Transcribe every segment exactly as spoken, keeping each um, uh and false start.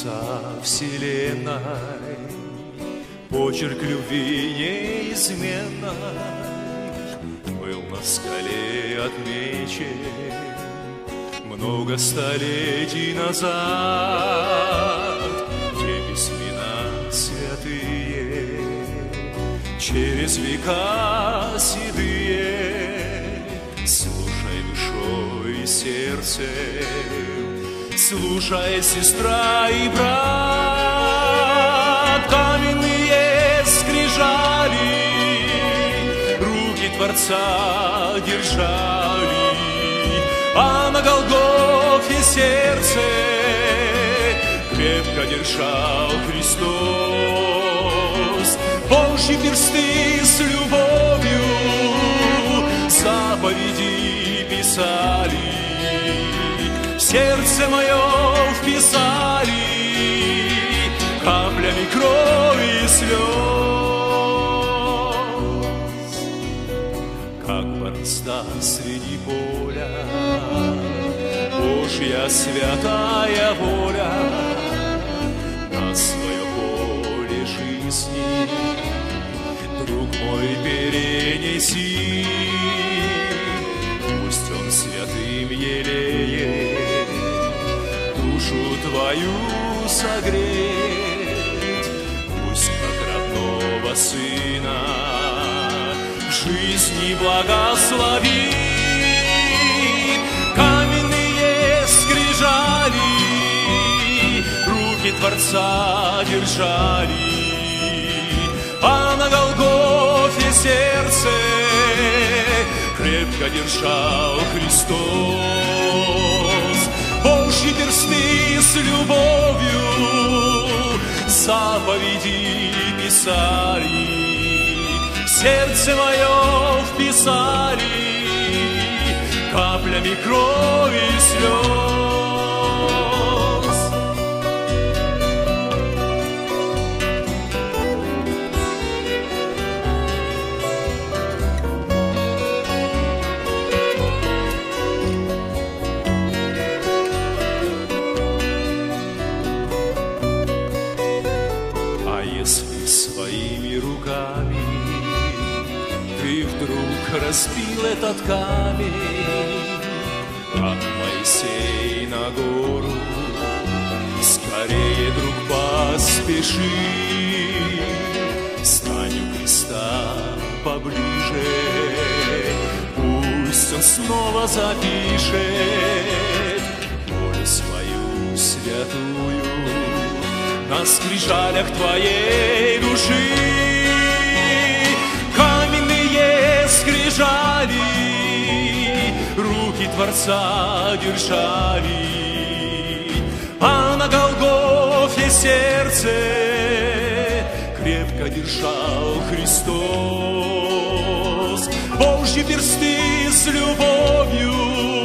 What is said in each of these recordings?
Творца вселенной, почерк любви неизменной был на скале отмечен много столетий назад. Те письмена святые, через века седые, слушай душой и сердцем, слушай, сестра и брат. Каменные скрижали руки Творца держали, а на Голгофе сердце крепко держал Христос. Божьи персты с любовью заповеди писали, в сердце мое вписали каплями крови и слез. Как борозда среди поля, Божья святая воля на свое поле жизни, друг мой, перенеси. Пусть он святым елеет душу твою согреть, пусть как родного сына в жизни благословит. Каменные скрижали руки Творца держали, а на Голгофе сердце крепко держал Христос. Божьи персты с любовью заповеди писали, в сердце мое вписали каплями крови и слез. Своими руками ты вдруг разбил этот камень, как Моисей на гору, скорее, друг, поспеши, стань у креста поближе, пусть он снова запишет волю свою святую на скрижалях твоей души. Каменные скрижали руки Творца держали, а на Голгофе сердце крепко держал Христос. Божьи персты с любовью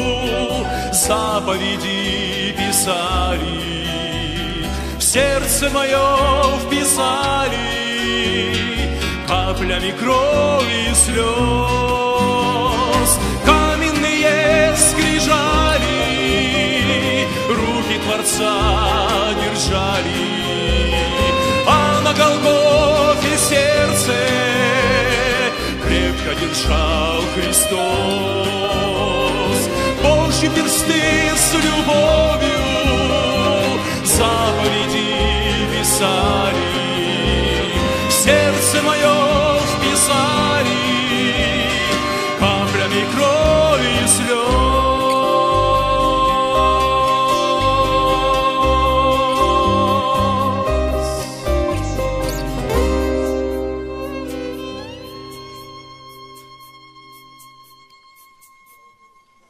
заповеди писали, в сердце мое вписали каплями крови и слез. Каменные скрижали руки Творца держали, а на Голгофе сердце крепко держал Христос. Божьи персты с любовью заповеди писали, в сердце мое